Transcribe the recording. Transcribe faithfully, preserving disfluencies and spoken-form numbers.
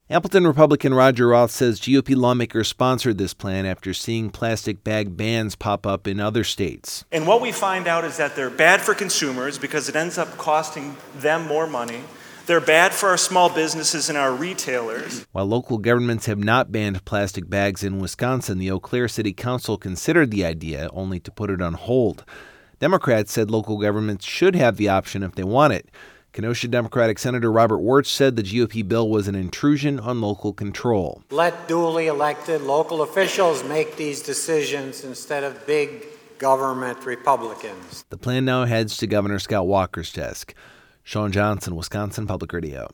Appleton Republican Roger Roth says G O P lawmakers sponsored this plan after seeing plastic bag bans pop up in other states. And what we find out is that they're bad for consumers because it ends up costing them more money. They're bad for our small businesses and our retailers. While local governments have not banned plastic bags in Wisconsin, the Eau Claire City Council considered the idea, only to put it on hold. Democrats said local governments should have the option if they want it. Kenosha Democratic Senator Robert Wirtz said the G O P bill was an intrusion on local control. Let duly elected local officials make these decisions instead of big government Republicans. The plan now heads to Governor Scott Walker's desk. Sean Johnson, Wisconsin Public Radio.